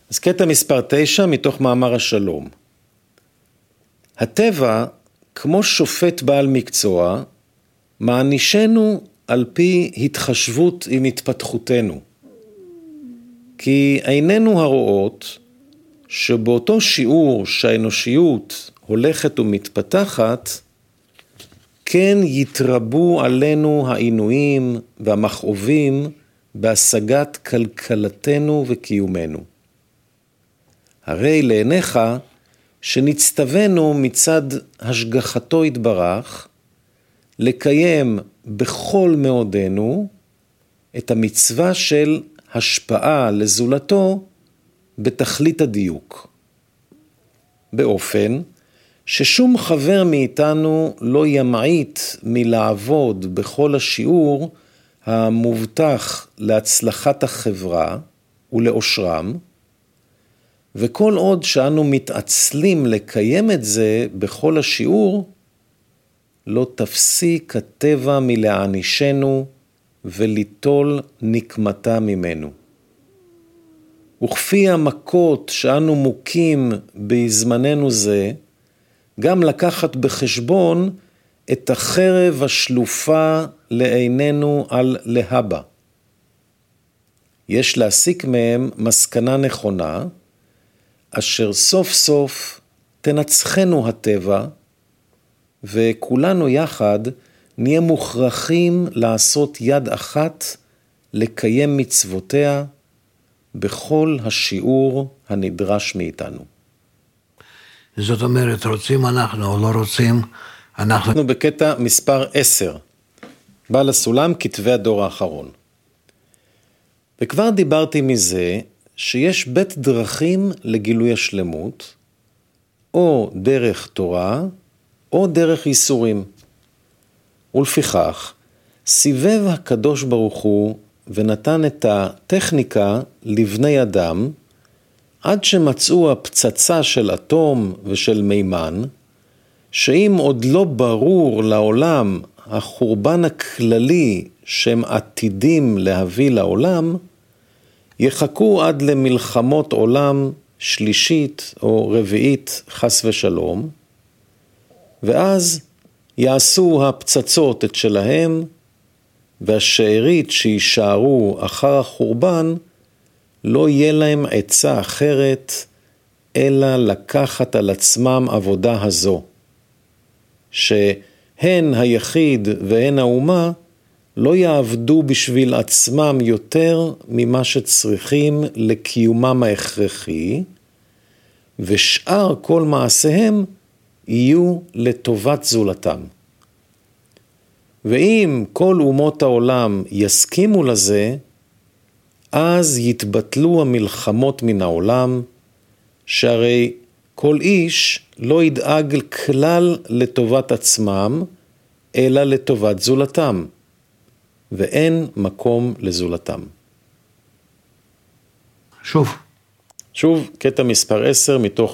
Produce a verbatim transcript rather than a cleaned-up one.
אז קטע מספר תשע מתוך מאמר השלום. הטבע, כמו שופט בעל מקצוע, מענישנו על פי התחשבות עם התפתחותנו. כי עינינו הרואות שבאותו שיעור שהאנושיות הולכת ומתפתחת, כן יתרבו עלינו העינויים והמכאובים בהשגת כלכלתנו וקיומנו. הרי לעיניך שנצטווינו מצד השגחתו יתברך, לקיים בכל מאודנו את המצווה של השפעה לזולתו בתכלית הדיוק. באופן ששום חבר מאיתנו לא ימעיט מלעבוד בכל השיעור המובטח להצלחת החברה ולאושרם, וכל עוד שאנו מתעצלים לקיים את זה בכל השיעור, לא תפסיק הטבע מלענישנו וליטול נקמתה ממנו. וכפי המכות שאנו מוכים בזמננו זה, גם לקחת בחשבון את החרב השלופה לעינינו על להבא. יש להסיק מהם מסקנה נכונה, אשר סוף סוף תנצחנו הטבע, וכולנו יחד נהיה מוכרחים לעשות יד אחת לקיים מצוותיה בכל השיעור הנדרש מאיתנו. זאת אומרת, רוצים אנחנו או לא רוצים, אנחנו... אנחנו בקטע מספר עשר, בעל הסולם כתבי הדור האחרון. וכבר דיברתי מזה שיש בית דרכים לגילוי השלמות, או דרך תורה, או דרך ייסורים. ולפיכך, סיבב הקדוש ברוך הוא ונתן את הטכניקה לבני אדם, עד שמצאו הפצצה של אטום ושל מימן, שאם עוד לא ברור לעולם החורבן הכללי שהם עתידים להביא לעולם, יחכו עד למלחמות עולם שלישית או רביעית חס ושלום, ואז יעשו הפצצות את שלהם, והשארית שישארו אחר החורבן, לא יהיה להם עצה אחרת, אלא לקחת על עצמם עבודה הזו, שהן היחיד והן האומה לא יעבדו בשביל עצמם יותר ממה שצריכים לקיומם ההכרחי, ושאר כל מעשיהם יהיו לטובת זולתם. ואם כל אומות העולם יסכימו לזה, אז יתבטלו המלחמות מן העולם, שהרי כל איש לא ידאג כלל לטובת עצמם, אלא לטובת זולתם, ואין מקום לזולתם. שוב. שוב, קטע מספר עשר מתוך